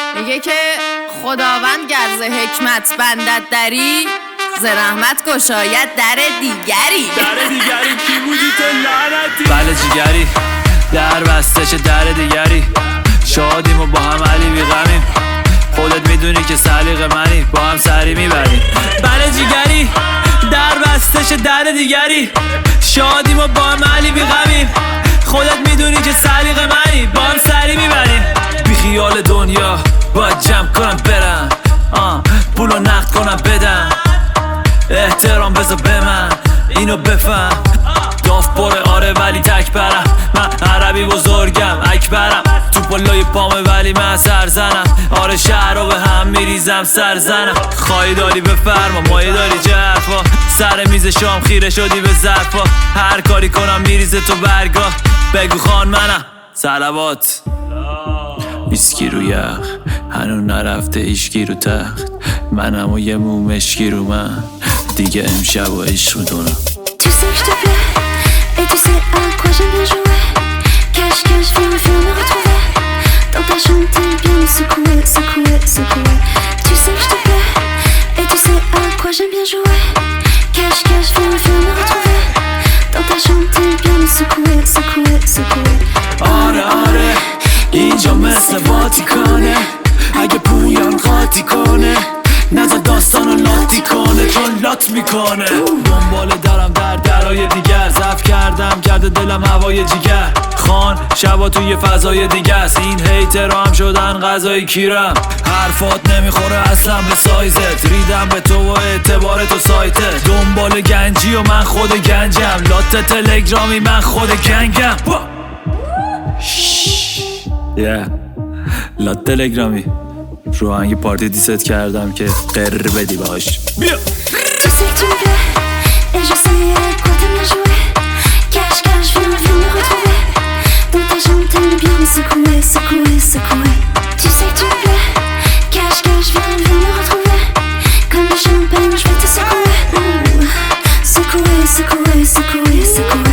میگه که خداوند گر ز حکمت بندد دری، ز رحمت گشاید در دیگری. در دیگری کی بودی تو لعنتی؟ بله جیگری در بسته چه در دیگری، شادیم و با هم علی بی غمیم، خودت میدونی که سلیقه منی، با هم سری میبریم. بله جیگری در بسته چه در دیگری، شادیم و با هم علی بی غمیم، خودت میدونی که سلیقه منی، با هم سری میبریم. بی خیال دنیا باید جمع کنم برم، پولو نقد کنم بدم، احترام بذار به من اینو بفهم. داف پره آره ولی تک برم، من عربی بزرگم اکبرم، تو پلای پامه ولی من سرزنم، آره شهر رو به هم میریزم سرزنم. خواهی داری بفرما مایه داری چه حرفا، سر میز شام خیره شدی به ظرفا، هر کاری کنم میریزه تو برگاه، بگو خان منم صلوات. ویسکی رو یخ هنو نرفته ایشکی رو تخت، منم و یه موم اشکی رو من دیگه امشب و عشق میکنم. Tu sais que je te plais, et tu sais à quoi j'aime bien jouer. Cache, cache, viens me retrouver. Dans ta chambre, t'es bien me secouer, secouer, secouer. Tu sais que je te plais, et tu sais à quoi j'aime bien jouer. Cache, cache, viens me retrouver. Dans ta chambre, t'es bien me secouer, secouer, secouer. آره آره اینجا مثل واتیکانه، اگه پویان قاطی کنه نظر داستانو لاتی کنه چون لات میکنه. دنبال درم در درای دیگر، ضعف کردم کرده دلم هوای جیگر، خان شبا توی فضای دیگه است، این هیترها هم شدن غذای کیرم، حرفات نمیخوره اصلا به سایزت، ریدم به تو و اعتبار تو سایتت، دنبال گنجی و من خود گنجم، لات تلگرامی من خود گنگم. لات تلگرامی رو هنگی پارتی دیست کردم که قرر بدی باش. بیا Tu sais que tu me plais, et je sais à quoi t'aimes bien jouer. Cache, cache, viens me retrouver. Dans ta chambre, t'aimes bien me secouer, secouer, secouer. Tu sais que tu me plais, cache, cache, viens me retrouver. Comme le champagne, je vais te secouer. Secouer, secouer, secouer, secouer.